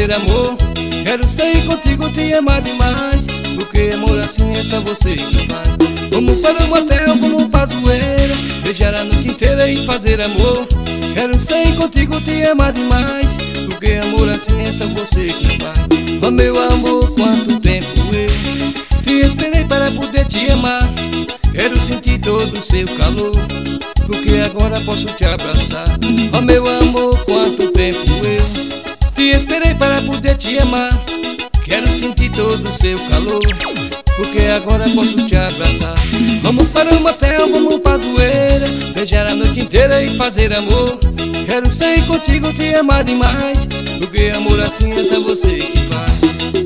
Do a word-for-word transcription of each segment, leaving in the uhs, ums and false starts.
fazer amor. Quero sair contigo, te amar demais, porque amor assim é só você que faz. Vamos para o motel, vamos pra zoeira, beijar a noite inteira e fazer amor. Quero sair contigo, te amar demais, porque amor assim é só você que faz. Oh meu amor, quanto tempo eu te esperei para poder te amar. Quero sentir todo o seu calor, porque agora posso te abraçar. Oh meu amor, quanto tempo eu te esperei para poder te amar. Quero sentir todo o seu calor, porque agora posso te abraçar. Vamos para o motel, vamos pra zoeira, beijar a noite inteira e fazer amor. Quero sair contigo, te amar demais, porque amor assim é só você que faz.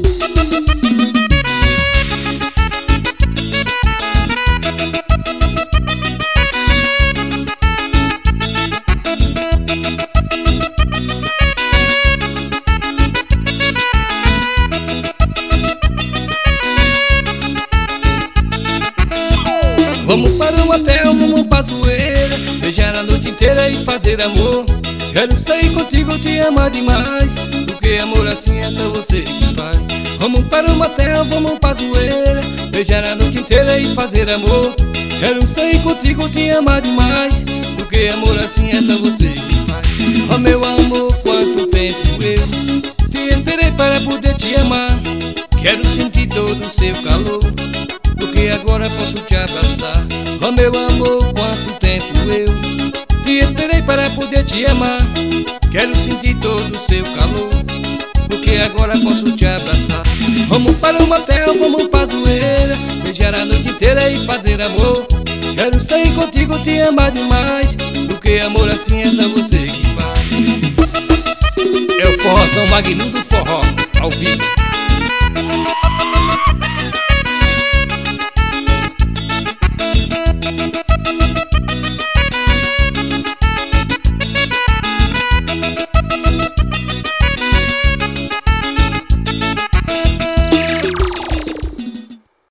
Vamos para o motel, vamos pra zoeira, beijar a noite inteira e fazer amor. Quero sair contigo, te amar demais, porque amor assim é só você que faz. Vamos para o motel, vamos pra zoeira, beijar a noite inteira e fazer amor. Quero sair contigo, te amar demais, porque amor assim é só você que faz. Oh meu amor, quanto tempo eu te esperei para poder te amar. Quero sentir todo o seu calor, porque agora posso te abraçar. Oh meu amor, quanto tempo eu te esperei para poder te amar. Quero sentir todo o seu calor, porque agora posso te abraçar. Vamos para o motel, vamos pra zoeira, beijar a noite inteira e fazer amor. Quero sair contigo, te amar demais, porque amor assim é só você que faz. É o forrozão Magno do Forró, ao vivo.